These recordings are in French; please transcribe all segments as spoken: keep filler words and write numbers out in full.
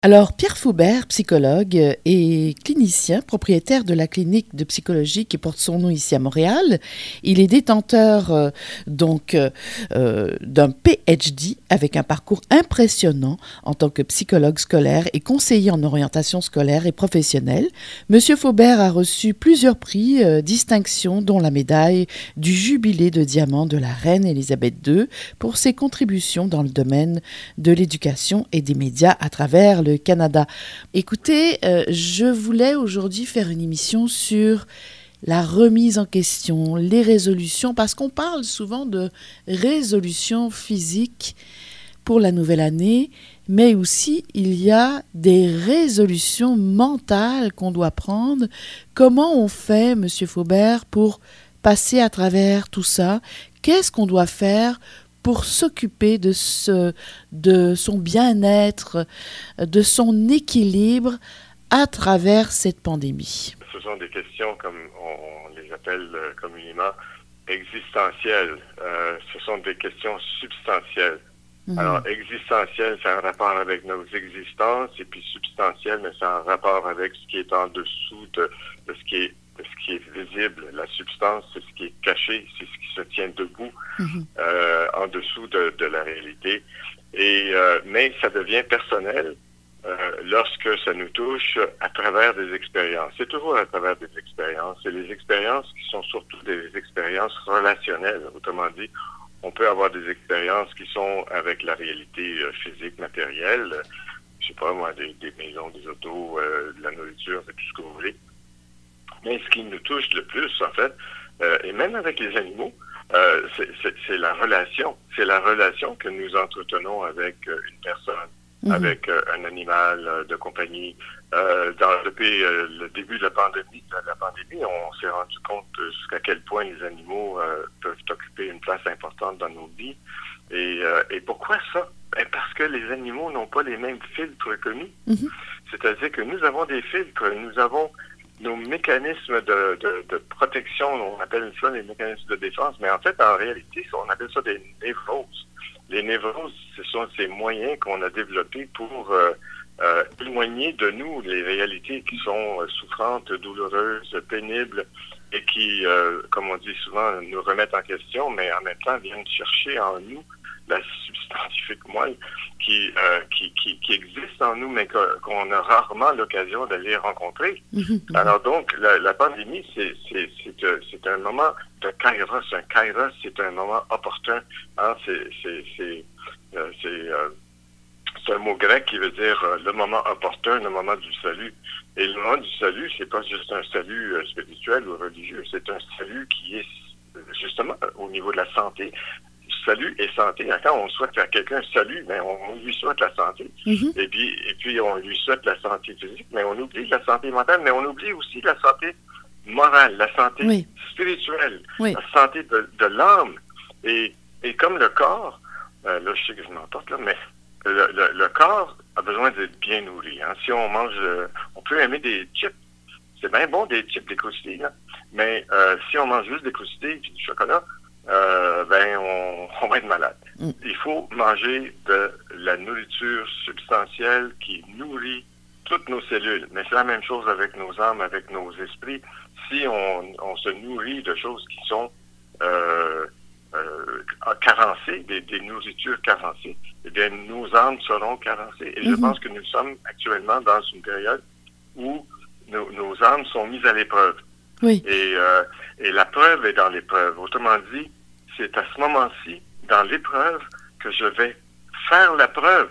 Alors, Pierre Faubert, psychologue et clinicien, propriétaire de la clinique de psychologie qui porte son nom ici à Montréal. Il est détenteur euh, donc euh, d'un P H D avec un parcours impressionnant en tant que psychologue scolaire et conseiller en orientation scolaire et professionnelle. Monsieur Faubert a reçu plusieurs prix, euh, distinctions, dont la médaille du Jubilé de diamant de la reine Élisabeth deux pour ses contributions dans le domaine de l'éducation et des médias à travers le Canada. Écoutez, euh, je voulais aujourd'hui faire une émission sur la remise en question, les résolutions, parce qu'on parle souvent de résolutions physiques pour la nouvelle année, mais aussi il y a des résolutions mentales qu'on doit prendre. Comment on fait, Monsieur Faubert, pour passer à travers tout ça? Qu'est-ce qu'on doit faire pour s'occuper de, ce, de son bien-être, de son équilibre à travers cette pandémie? Ce sont des questions, comme on les appelle communément, existentielles. Euh, ce sont des questions substantielles. Mmh. Alors, existentielles, c'est un rapport avec nos existences, et puis substantielles, mais c'est un rapport avec ce qui est en dessous de, de ce qui est de ce qui est visible. La substance, c'est ce qui est caché, c'est ce qui se tient debout mmh. euh, en dessous de, de la réalité. Et euh, mais ça devient personnel euh, lorsque ça nous touche à travers des expériences. C'est toujours à travers des expériences. C'est les expériences qui sont surtout des expériences relationnelles. Autrement dit, on peut avoir des expériences qui sont avec la réalité euh, physique, matérielle. Je sais pas moi, des, des maisons, des autos, euh, de la nourriture, tout ce que vous voulez. Mais ce qui nous touche le plus, en fait, euh, et même avec les animaux, euh, c'est, c'est, c'est la relation. C'est la relation que nous entretenons avec euh, une personne, mmh. avec euh, un animal euh, de compagnie. Euh, dans, depuis euh, le début de la pandémie, de la pandémie, on s'est rendu compte jusqu'à quel point les animaux euh, peuvent occuper une place importante dans nos vies. Et, euh, et pourquoi ça? Ben parce que les animaux n'ont pas les mêmes filtres que nous. Mmh. C'est-à-dire que nous avons des filtres, nous avons nos mécanismes de, de, de protection, on appelle ça les mécanismes de défense, mais en fait, en réalité, on appelle ça des névroses. Les névroses, ce sont ces moyens qu'on a développés pour euh, euh, éloigner de nous les réalités qui sont euh, souffrantes, douloureuses, pénibles, et qui, euh, comme on dit souvent, nous remettent en question, mais en même temps viennent chercher en nous la substantifique moelle qui, euh, qui, qui, qui existe en nous, mais que, qu'on a rarement l'occasion d'aller rencontrer. Mm-hmm. Alors donc, la, la pandémie, c'est, c'est, c'est, euh, c'est un moment de kairos. Un kairos, c'est un moment opportun. Hein? C'est, c'est, c'est, euh, c'est, euh, c'est un mot grec qui veut dire euh, le moment opportun, le moment du salut. Et le moment du salut, c'est pas juste un salut euh, spirituel ou religieux, c'est un salut qui est justement au niveau de la santé. Salut et santé. Quand on souhaite à quelqu'un salut, ben on lui souhaite la santé. Mm-hmm. Et puis, et puis on lui souhaite la santé physique, mais on oublie la santé mentale, mais on oublie aussi la santé morale, la santé oui. spirituelle, oui. la santé de, de l'âme. Et, et comme le corps, euh, là je sais que je m'emporte là, mais le, le, le corps a besoin d'être bien nourri. Hein. Si on mange, euh, on peut aimer des chips. C'est bien bon des chips, des croustilles, là. Mais euh, si on mange juste des croustilles et du chocolat, Euh, ben on, on va être malade. Mm. Il faut manger de la nourriture substantielle qui nourrit toutes nos cellules. Mais c'est la même chose avec nos âmes, avec nos esprits. Si on, on se nourrit de choses qui sont euh, euh, carencées, des, des nourritures carencées, eh bien nos âmes seront carencées. Et mm-hmm. je pense que nous sommes actuellement dans une période où nos, nos âmes sont mises à l'épreuve. Oui. Et, euh, et la preuve est dans l'épreuve. Autrement dit, c'est à ce moment-ci, dans l'épreuve, que je vais faire la preuve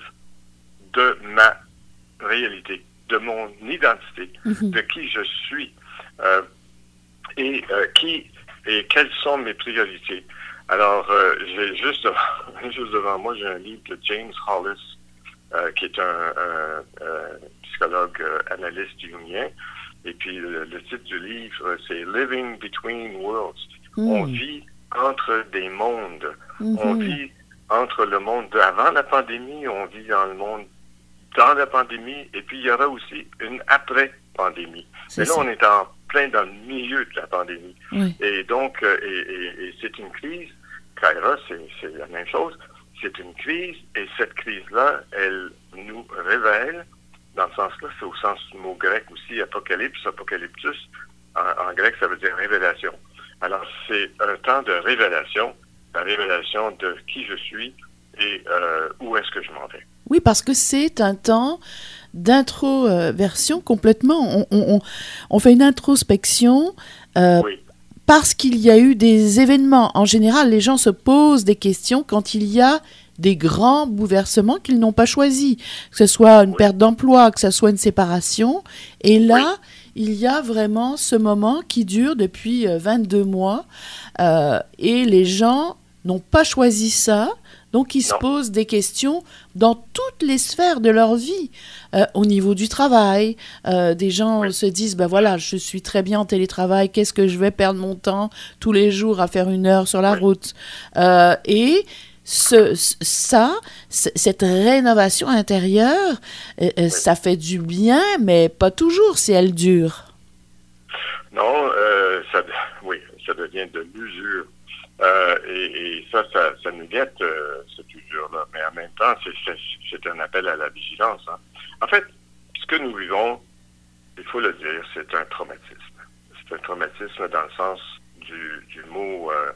de ma réalité, de mon identité, mm-hmm. de qui je suis, euh, et euh, qui et quelles sont mes priorités. Alors, euh, j'ai juste devant, juste devant moi, j'ai un livre de James Hollis, euh, qui est un, un, un psychologue euh, analyste jungien. Et puis, le, le titre du livre, c'est « Living Between Worlds mm. ». On vit entre des mondes. Mm-hmm. On vit entre le monde d'avant la pandémie, on vit dans le monde dans la pandémie, et puis il y aura aussi une après-pandémie. C'est Mais là, ça. On est en plein dans le milieu de la pandémie. Oui. Et donc, euh, et, et, et c'est une crise. Kairos, c'est, c'est la même chose. C'est une crise, et cette crise-là, elle nous révèle dans ce sens-là, c'est au sens du mot grec aussi, apocalypse, apocalyptus. En, en grec, ça veut dire révélation. Alors, c'est un temps de révélation, la révélation de qui je suis et euh, où est-ce que je m'en vais. Oui, parce que c'est un temps d'introversion complètement. On, on, on fait une introspection euh, oui. parce qu'il y a eu des événements. En général, les gens se posent des questions quand il y a des grands bouleversements qu'ils n'ont pas choisis, que ce soit une oui. perte d'emploi, que ce soit une séparation. Et là, oui. il y a vraiment ce moment qui dure depuis vingt-deux mois euh, et les gens n'ont pas choisi ça. Donc, ils se posent des questions dans toutes les sphères de leur vie, euh, au niveau du travail. Euh, des gens oui. se disent, ben voilà, je suis très bien en télétravail, qu'est-ce que je vais perdre mon temps tous les jours à faire une heure sur la oui. route euh, Et ce, ça, cette rénovation intérieure, euh, oui. ça fait du bien, mais pas toujours si elle dure. Non, euh, ça, oui, ça devient de l'usure. Euh, et, et ça, ça, ça nous guette, euh, cette usure-là. Mais en même temps, c'est, c'est, c'est un appel à la vigilance. Hein. En fait, ce que nous vivons, il faut le dire, c'est un traumatisme. C'est un traumatisme dans le sens du, du mot euh,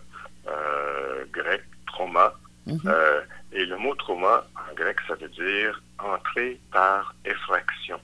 euh, grec, trauma. Mm-hmm. Euh, et le mot trauma, en grec, ça veut dire entrer par effraction.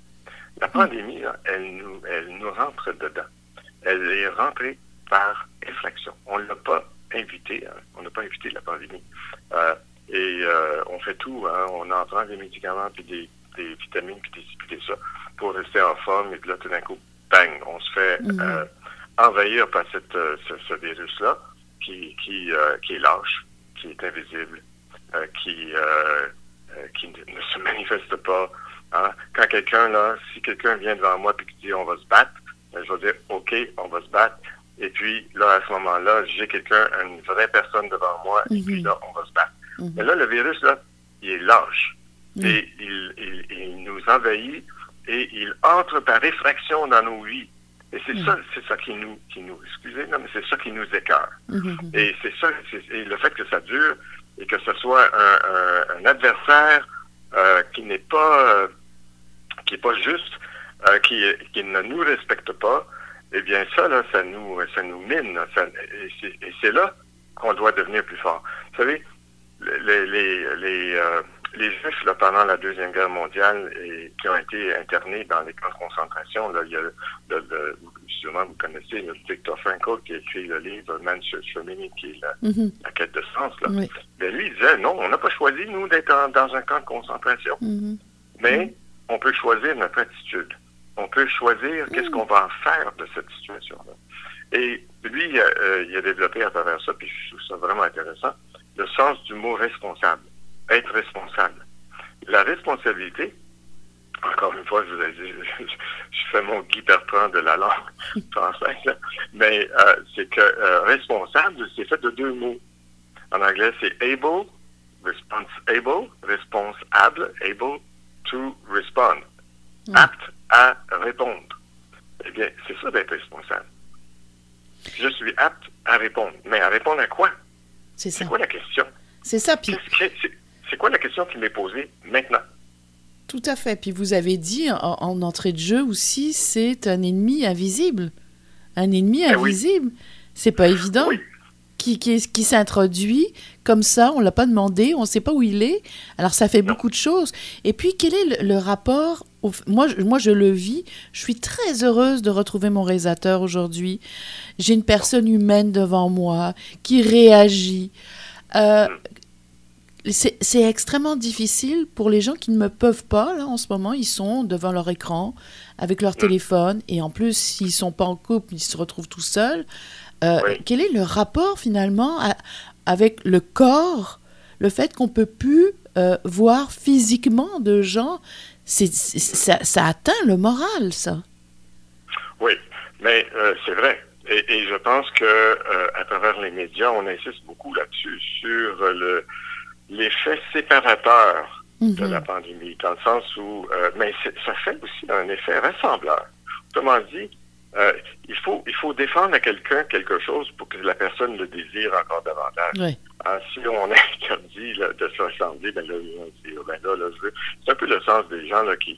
La pandémie, là, elle nous, elle nous rentre dedans. Elle est rentrée par effraction. On ne l'a pas invité, hein. On n'a pas invité la pandémie. Euh, et euh, on fait tout, hein. On en prend des médicaments, puis des, des vitamines, puis des ci, puis des ça, pour rester en forme, et puis là, tout d'un coup, bang, on se fait mm-hmm. euh, envahir par cette, euh, ce, ce virus-là, qui, qui, euh, qui est lâche, qui est invisible, euh, qui, euh, euh, qui ne se manifeste pas. Hein. Quand quelqu'un, là, si quelqu'un vient devant moi et qui dit « on va se battre », je vais dire « OK, on va se battre ». Et puis, là, à ce moment-là, j'ai quelqu'un, une vraie personne devant moi, mm-hmm. et puis là, on va se battre. Mm-hmm. Mais là, le virus, là, il est lâche. Mm-hmm. Et il, il, il nous envahit et il entre par effraction dans nos vies. Et c'est mm-hmm. ça, c'est ça qui nous, qui nous, excusez, non, mais c'est ça qui nous écœure. Mm-hmm. Et c'est ça, c'est, et le fait que ça dure et que ce soit un, un, un adversaire euh, qui n'est pas, euh, qui est pas juste, euh, qui, qui ne nous respecte pas, eh bien, ça, là, ça nous, ça nous mine. Ça, et, c'est, et c'est là qu'on doit devenir plus fort. Vous savez, les, les, les, euh, les Juifs, là, pendant la Deuxième Guerre mondiale, et qui ont été internés dans les camps de concentration, là, il y a, le, le, sûrement vous connaissez, le Viktor Frankl qui a écrit le livre Man's Search for Meaning, qui est la, mm-hmm. la quête de sens, là. Oui. Mais lui, il disait, non, on n'a pas choisi, nous, d'être en, dans un camp de concentration. Mm-hmm. Mais mm-hmm. on peut choisir notre attitude. On peut choisir qu'est-ce qu'on va en faire de cette situation-là. Et lui, euh, il a développé à travers ça, puis je trouve ça vraiment intéressant, le sens du mot responsable. Être responsable. La responsabilité, encore une fois, je vous ai dit, je, je fais mon Guy Bertrand de la langue française, là, mais euh, c'est que euh, responsable, c'est fait de deux mots. En anglais, c'est able, responsible, responsable, able to respond. Mm. Apte à répondre. Eh bien, c'est ça d'être responsable. Je suis apte à répondre. Mais à répondre à quoi? C'est ça. C'est quoi la question? C'est ça. Puis... C'est, c'est, c'est quoi la question qui m'est posée maintenant? Tout à fait. Puis vous avez dit en, en entrée de jeu aussi, c'est un ennemi invisible. Un ennemi eh invisible. Oui. C'est pas évident. Oui. Qui, qui, qui s'introduit comme ça, on ne l'a pas demandé, on ne sait pas où il est. Alors, ça fait non. beaucoup de choses. Et puis, quel est le, le rapport au, moi, je, moi, je le vis. Je suis très heureuse de retrouver mon réalisateur aujourd'hui. J'ai une personne humaine devant moi qui réagit. Euh, c'est, c'est extrêmement difficile pour les gens qui ne me peuvent pas. Là, en ce moment, ils sont devant leur écran, avec leur téléphone. Et en plus, s'ils ne sont pas en couple, ils se retrouvent tout seuls. Euh, oui. Quel est le rapport finalement à, avec le corps, le fait qu'on ne peut plus euh, voir physiquement de gens, c'est, c'est, ça, ça atteint le moral, ça. Oui, mais euh, c'est vrai. Et, et je pense que euh, à travers les médias, on insiste beaucoup là-dessus, sur le, l'effet séparateur mm-hmm. de la pandémie, dans le sens où, euh, mais ça fait aussi un effet rassembleur. Autrement dit, Euh, il faut il faut défendre à quelqu'un quelque chose pour que la personne le désire encore davantage. Oui. Alors, si on interdit là, de se rassembler, ben là, on dit, ben là, là je veux. C'est un peu le sens des gens là qui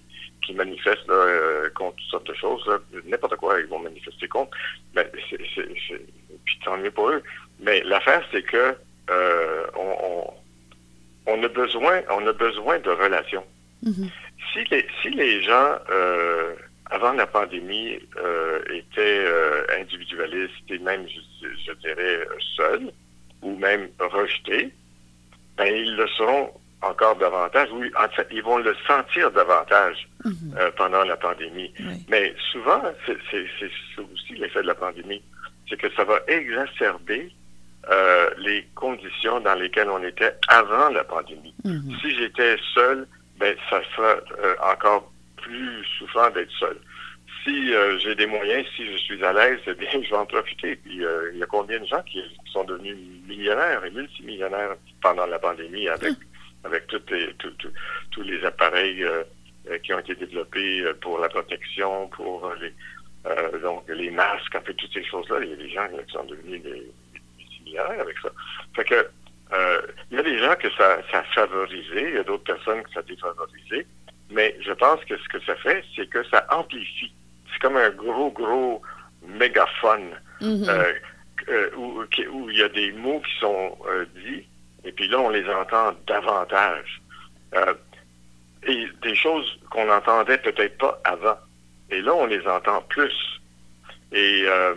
qui manifestent là, euh, contre toutes sortes de choses. Là. N'importe quoi, ils vont manifester contre. Mais c'est, c'est, c'est, puis tant mieux pour eux. Mais l'affaire, c'est que euh, on, on, on a besoin, on a besoin de relations. Mm-hmm. Si les, si les gens, euh, avant la pandémie, euh, étaient euh, individualistes et même, je, je dirais, seuls, ou même rejetés, ben, ils le seront encore davantage. Oui, en fait, ils vont le sentir davantage mm-hmm. euh, pendant la pandémie. Oui. Mais souvent, c'est, c'est, c'est aussi l'effet de la pandémie, c'est que ça va exacerber euh, les conditions dans lesquelles on était avant la pandémie. Mm-hmm. Si j'étais seul, ben ça sera euh, encore plus souffrant d'être seul. Si euh, j'ai des moyens, si je suis à l'aise, eh bien, je vais en profiter. Puis, euh, il y a combien de gens qui, qui sont devenus millionnaires et multimillionnaires pendant la pandémie avec, mmh. avec toutes les, tout, tout, tous les appareils euh, qui ont été développés pour la protection, pour les, euh, donc les masques, en fait, toutes ces choses-là. Il y a des gens qui sont devenus des, des multimillionnaires avec ça. Fait que, euh, il y a des gens que ça, ça a favorisé, il y a d'autres personnes que ça a défavorisé. Mais je pense que ce que ça fait, c'est que ça amplifie. C'est comme un gros, gros mégaphone mm-hmm. euh, euh, où, où il y a des mots qui sont euh, dits, et puis là, on les entend davantage. Euh, et des choses qu'on n'entendait peut-être pas avant. Et là, on les entend plus. Et, euh,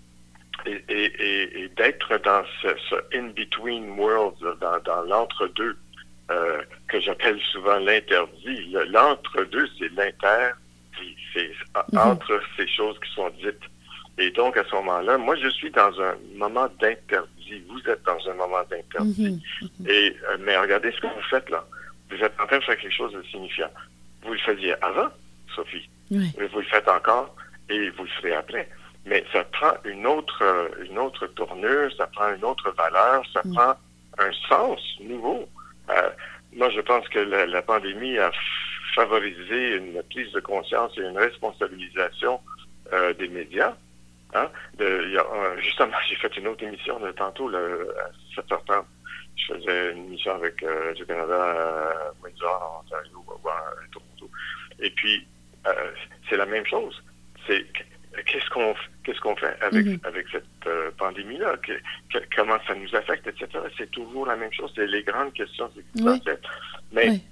et, et, et, et d'être dans ce, ce in-between world, dans, dans l'entre-deux, Euh, que j'appelle souvent l'interdit. Le, l'entre-deux, c'est l'interdit. C'est mm-hmm. entre ces choses qui sont dites. Et donc, à ce moment-là, moi, je suis dans un moment d'interdit. Vous êtes dans un moment d'interdit. Mm-hmm. Et, euh, mais regardez ce que vous faites là. Vous êtes en train de faire quelque chose de signifiant. Vous le faisiez avant, Sophie. Oui. Vous le faites encore et vous le ferez après. Mais ça prend une autre, une autre tournure, ça prend une autre valeur, ça mm. prend un sens nouveau. Euh, moi, je pense que la, la pandémie a f- favorisé une prise de conscience et une responsabilisation euh, des médias. Hein? De, y a, euh, justement, j'ai fait une autre émission de tantôt là, à sept heures trente. Je faisais une émission avec euh, Radio-Canada à Windsor, en Ontario, à Toronto. Et puis, euh, c'est la même chose. C'est qu'est-ce qu'on qu'est-ce qu'on fait avec mm-hmm. avec cette euh, pandémie-là, que, que, comment ça nous affecte, et cetera. C'est toujours la même chose. C'est les grandes questions existentielles. Oui. Mais oui.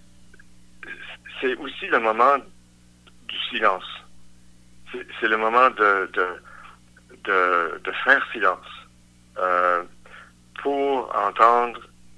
c'est aussi le moment du silence. C'est, c'est le moment de de, de, de faire silence euh, pour entendre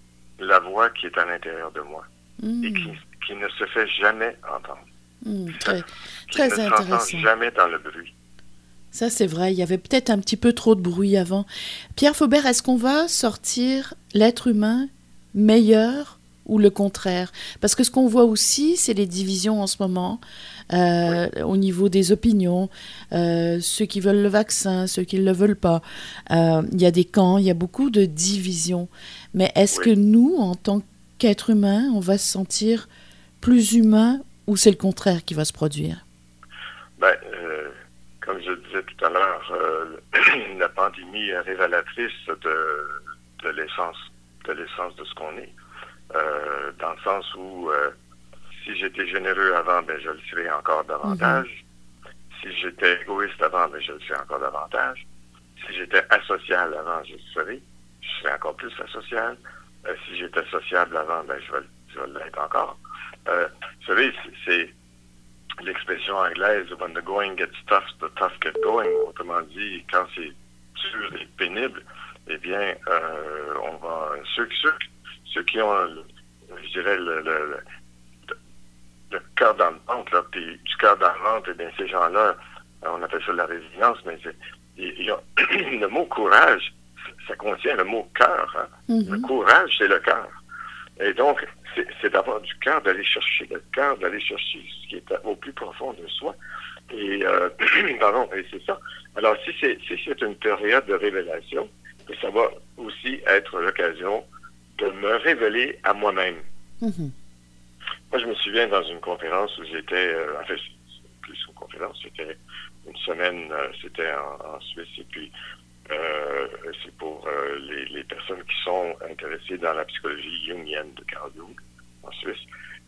la voix qui est à l'intérieur de moi mm. et qui, qui ne se fait jamais entendre. Mm, très, qui très ne intéressant. s'entend jamais dans le bruit. Ça, c'est vrai. Il y avait peut-être un petit peu trop de bruit avant. Pierre Faubert, est-ce qu'on va sortir l'être humain meilleur ou le contraire? Parce que ce qu'on voit aussi, c'est les divisions en ce moment euh, oui. au niveau des opinions. Euh, ceux qui veulent le vaccin, ceux qui ne le veulent pas. Euh, il y a des camps, il y a beaucoup de divisions. Mais est-ce oui. que nous, en tant qu'être humain, on va se sentir plus humain ou c'est le contraire qui va se produire? Ben, euh... Comme je disais tout à l'heure, euh, la pandémie est révélatrice de, de l'essence, de l'essence de ce qu'on est. Euh, dans le sens où euh, si j'étais généreux avant, ben je le serais encore davantage. Mm-hmm. Si j'étais égoïste avant, ben je le serais encore davantage. Si j'étais asocial avant, je le serais. Je serais encore plus asocial. Euh, si j'étais sociable avant, ben je vais, je vais l'être encore. Euh, vous savez, c'est, c'est l'expression anglaise « when the going gets tough, the tough get going ». Autrement dit, quand c'est dur et pénible, eh bien, euh, on va ceux, ceux, ceux qui ont, je dirais, le, le, le, le cœur dans le ventre, là, puis du cœur dans le ventre, eh bien, ces gens-là, on appelle ça la résilience, mais c'est, il y a, le mot courage, ça contient le mot cœur. Hein? Mm-hmm. Le courage, c'est le cœur. Et donc, c'est, c'est d'avoir du cœur, d'aller chercher le cœur, d'aller chercher ce qui est au plus profond de soi. Et, euh, pardon, et c'est ça. Alors, si c'est, si c'est une période de révélation, ça va aussi être l'occasion de me révéler à moi-même. Mm-hmm. Moi, je me souviens dans une conférence où j'étais, euh, en fait, plus une conférence, c'était une semaine, euh, c'était en, en Suisse, et puis Euh, c'est pour euh, les, les personnes qui sont intéressées dans la psychologie jungienne de Carl Jung en Suisse.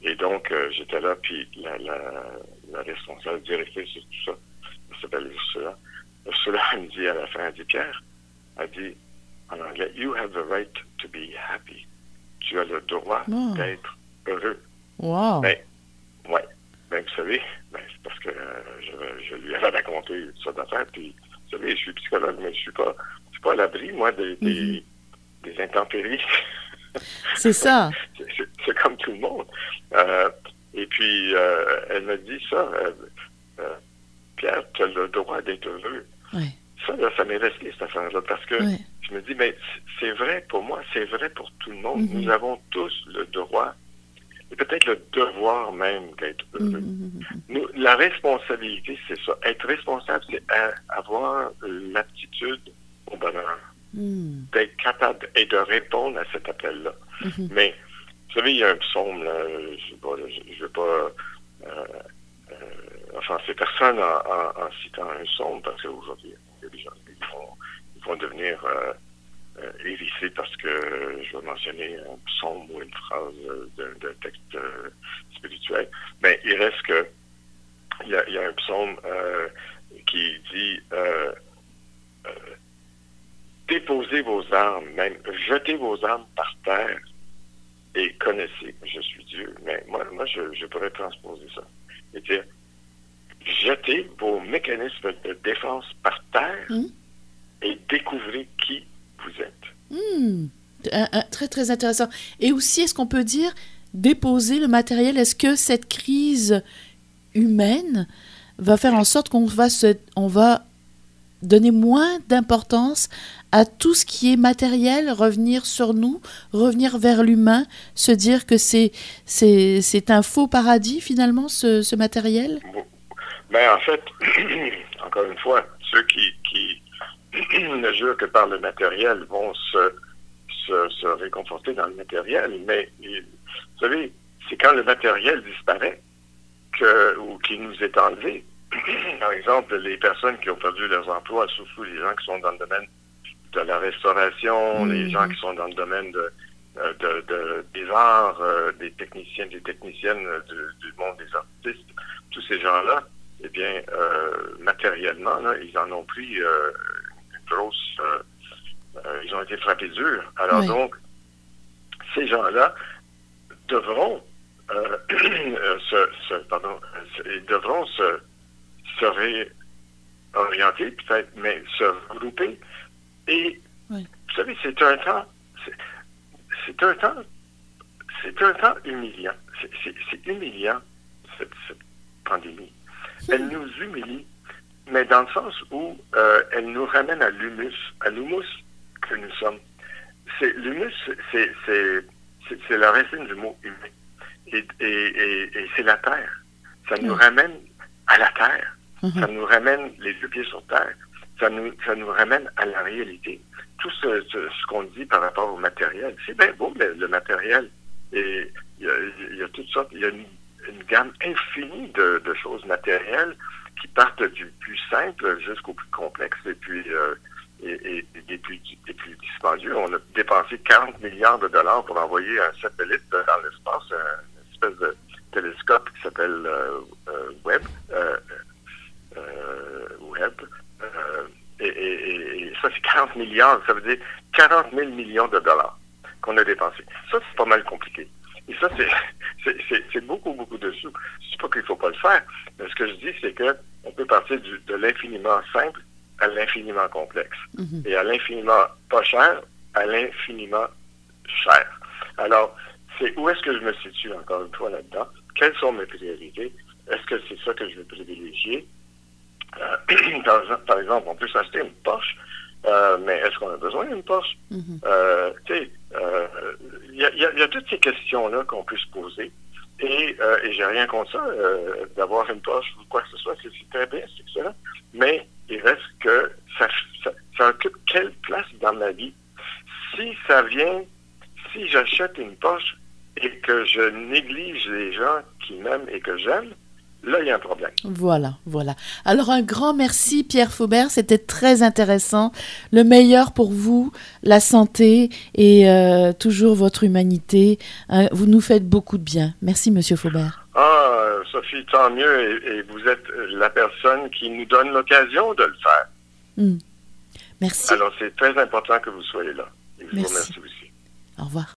Et donc, euh, j'étais là, puis la, la, la responsable directrice de tout ça, elle s'appelle Ursula. Ursula, elle me dit à la fin, elle dit, Pierre, elle dit, en anglais, you have the right to be happy. Tu as le droit oh. d'être heureux. Wow. Ben, ouais. Ben, vous savez, ben, c'est parce que euh, je, je lui avais raconté ça d'affaires, puis, vous savez, je suis psychologue, mais je suis pas, je suis pas à l'abri, moi, des, des, mm-hmm. des intempéries. C'est ça. c'est, c'est, c'est comme tout le monde. Euh, et puis, euh, elle me dit ça, euh, euh, Pierre, tu as le droit d'être heureux. Oui. Ça, là, ça m'est resté, cette affaire-là, parce que oui. je me dis, mais c'est vrai pour moi, c'est vrai pour tout le monde. Mm-hmm. Nous avons tous le droit, et peut-être le devoir même d'être heureux. Mm-hmm. Nous, la responsabilité, c'est ça. Être responsable, c'est avoir l'aptitude au bonheur. Mm. D'être capable et de répondre à cet appel-là. Mm-hmm. Mais, vous savez, il y a un psaume, là, je ne veux pas euh, euh, offenser personne en, en, en citant un psaume, parce qu'aujourd'hui, il y a des gens qui vont, ils vont devenir euh, euh, hérissés parce que je vais mentionner un psaume ou une phrase d'un, d'un texte euh, spirituel. Mais il reste que il y a, il y a un psaume euh, qui dit euh, euh, déposez vos armes, même jetez vos armes par terre et connaissez que je suis Dieu. Mais moi, moi je, je pourrais transposer ça. Et dire, jetez vos mécanismes de défense par terre mmh. et découvrez qui vous êtes. Mmh. Un, un, très, très intéressant. Et aussi, est-ce qu'on peut dire déposer le matériel? Est-ce que cette crise humaine va faire en sorte qu'on va, se, on va donner moins d'importance à tout ce qui est matériel, revenir sur nous, revenir vers l'humain, se dire que c'est, c'est, c'est un faux paradis, finalement, ce, ce matériel? Ben, en fait, encore une fois, ceux qui, qui ne jurent que par le matériel vont se, se, se réconforter dans le matériel, mais vous savez, c'est quand le matériel disparaît que, ou qui nous est enlevé. Par exemple, les personnes qui ont perdu leurs emplois, surtout les gens qui sont dans le domaine de la restauration, mmh. les gens qui sont dans le domaine de, de, de, des arts, euh, des techniciens, des techniciennes du, du monde des artistes, tous ces gens-là, eh bien, euh, matériellement, là, ils en ont pris euh, une grosse... Euh, euh, ils ont été frappés dur. Alors oui. donc, ces gens-là devront euh, se, se, pardon, ils devront se, se réorienter, peut-être, mais se regrouper. Et, oui. vous savez, c'est un temps... C'est, c'est un temps... C'est un temps humiliant. C'est, c'est, c'est humiliant, cette, cette pandémie. Elle nous humilie, mais dans le sens où euh, elle nous ramène à l'humus, à l'humus que nous sommes. C'est, l'humus, c'est, c'est, c'est, c'est la racine du mot humain. Et, et, et, et c'est la terre. Ça nous mmh. ramène à la terre. Mmh. Ça nous ramène les deux pieds sur terre. Ça nous, ça nous ramène à la réalité. Tout ce, ce, ce qu'on dit par rapport au matériel, c'est bien beau, le, le matériel. Et il y a, il y a toutes sortes... Il y a une, une gamme infinie de, de choses matérielles qui partent du plus simple jusqu'au plus complexe et puis euh, et, et, et des, plus, des plus dispendieux. On a dépensé quarante milliards de dollars pour envoyer un satellite dans l'espace, une espèce de télescope qui s'appelle euh, euh, Webb. Euh, euh, Webb. Euh, et, et, et ça, c'est quarante milliards. Ça veut dire quarante mille millions de dollars qu'on a dépensés. Ça, c'est pas mal compliqué. Et ça, c'est, c'est, c'est, c'est beaucoup, beaucoup de sous. Je ne dis pas qu'il ne faut pas le faire, mais ce que je dis, c'est qu'on peut partir du, de l'infiniment simple à l'infiniment complexe. Mm-hmm. Et à l'infiniment pas cher, à l'infiniment cher. Alors, c'est où est-ce que je me situe, encore une fois, là-dedans? Quelles sont mes priorités? Est-ce que c'est ça que je veux privilégier? Euh, par, par exemple, on peut s'acheter une Porsche, euh, mais est-ce qu'on a besoin d'une Porsche? Mm-hmm. Euh, tu sais, il y, y, y a toutes ces questions-là qu'on peut se poser. Et, euh, et j'ai rien contre ça, euh, d'avoir une Porsche ou quoi que ce soit, c'est, c'est très bien, c'est excellent. Mais il reste que ça, ça, ça occupe quelle place dans ma vie? Si ça vient, si j'achète une Porsche et que je néglige les gens qui m'aiment et que j'aime, là, il y a un problème. Voilà, voilà. Alors, un grand merci, Pierre Faubert. C'était très intéressant. Le meilleur pour vous, la santé et euh, toujours votre humanité. Euh, vous nous faites beaucoup de bien. Merci, Monsieur Faubert. Ah, Sophie, tant mieux. Et, et vous êtes la personne qui nous donne l'occasion de le faire. Mm. Merci. Alors, c'est très important que vous soyez là. Et je vous remercie aussi. Au revoir.